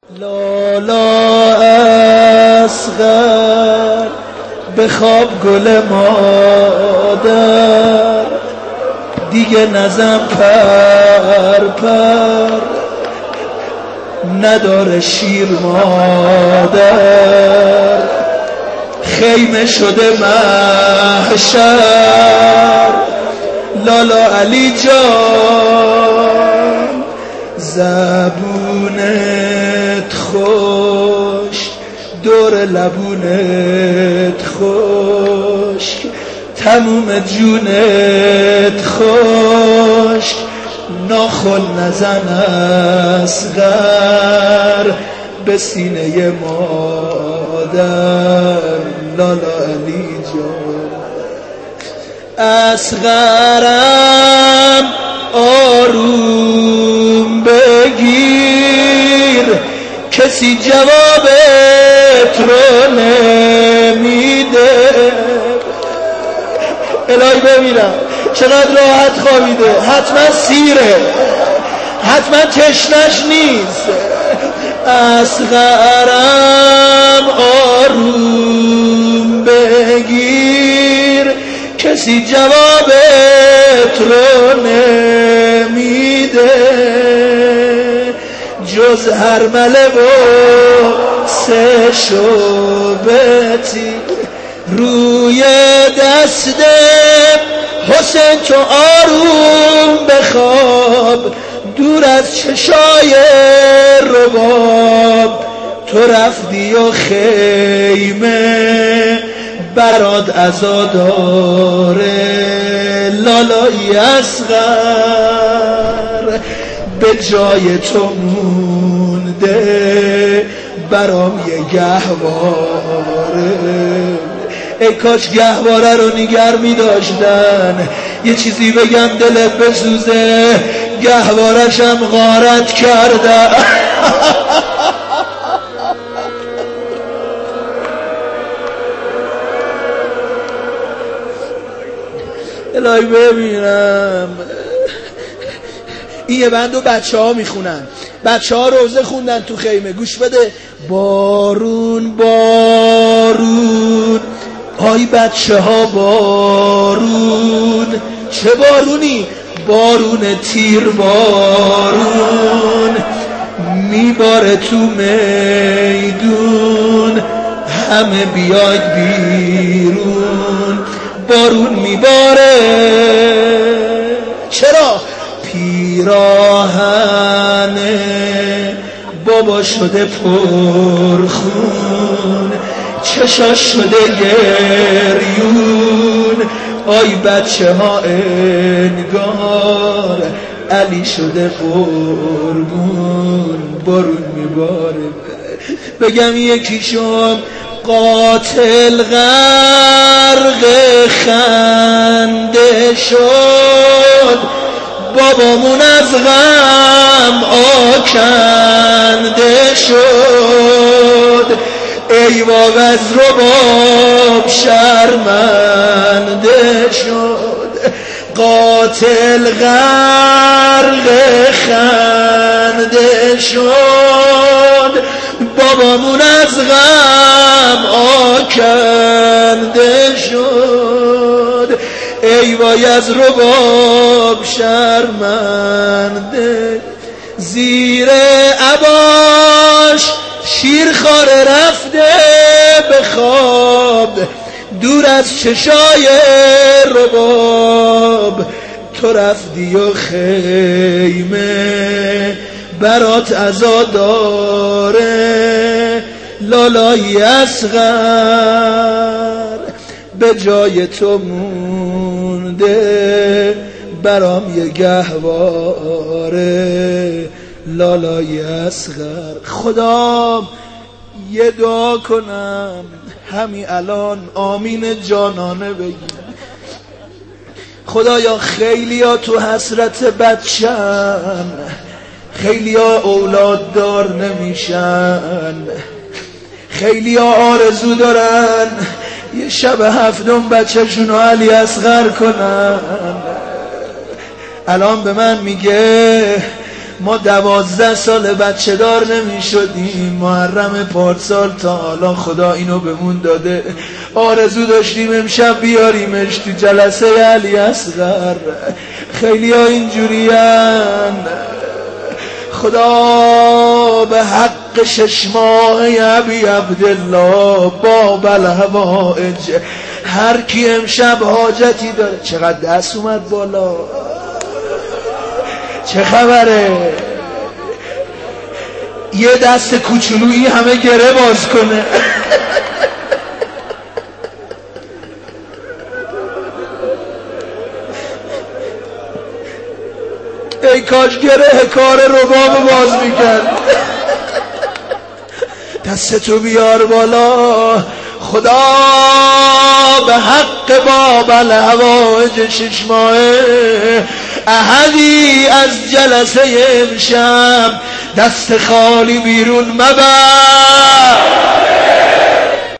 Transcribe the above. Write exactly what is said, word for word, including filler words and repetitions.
لالا اصغر به خواب گل مادر، دیگه نزن پر پر نداره شیر مادر. خیمه شده محشر لالا علی جان، زبونت خوش دور لبونت خوش، تموم جونت خوش، ناخن نزن اصغر به سینه مادر. لالا علی جان اصغرم آروم بگیر، کسی جوابت رو نمیده. الهی ببینم چقدر راحت خوابیده، حتما سیره، حتما تشنش نیست. اصغرم آروم بگیر، کسی جوابت رو نمیده، جز هرمله و سه شعبتی روی دست حسین. تو آروم بخواب دور از چشای رباب، تو رفتی و خیمه برات عزا داره. لالای اصغر به جای تو مونده برام یه گهواره. ای کاش گهواره رو نگر می داشتن. یه چیزی بگم دلت بسوزه، گهوارشم غارت کرده. الهی ببینم این یه بند و بچه ها میخونن، بچه ها روزه خوندن تو خیمه. گوش بده. بارون بارون آی بچه ها بارون، چه بارونی؟ بارون تیر بارون میباره تو میدون، همه بیاید بیرون. بارون میباره چرا؟ پیراهنه بابا شده پرخون، چشاش شده گریون. آی بچه ها انگار علی شده قربون. بارون میباره. بگم یکیشم قاتل غرق خنده شد، بابامون از غم آکنده شد. ای وای از رباب شرمنده شد، قاتل غرق خنده شد، بابامون از غم آکنده شد. ای وای از رباب شرمنده. زیر عباش شیرخواره رفته به خواب دور از چشای رباب، تو رفتی و خیمه برات عزا داره. لالای اصغر به جای تو مونده برام یه گهواره. لالای اصغر خدا یه دعا کنم همین الان آمین جانانه بگیم. خدایا خیلی ها تو حسرت بچن، خیلی ها اولاد دار نمیشن، خیلی ها آرزو دارن یه شب هفتم بچه شونو علی اصغر کنن. الان به من میگه ما دوازده سال بچه دار نمی شدیم، محرم پارسال تا حالا خدا اینو بهمون داده. آرزو داشتیم امشب بیاریمش تو جلسه علی اصغر. خیلی ها اینجورین. خدا به حق شش ماهه ابی عبدالله باب الحوائج، هر کی امشب حاجتی داره. چقدر دست اومد بالا، چه خبره؟ یه دست کوچولویی همه گره باز کنه. ای کاش گره کار رباب باز میکرد. دستتو بیار بالا. خدا به حق باب الحوائج شش ماهه احدی از جلسه امشب دست خالی بیرون مبر.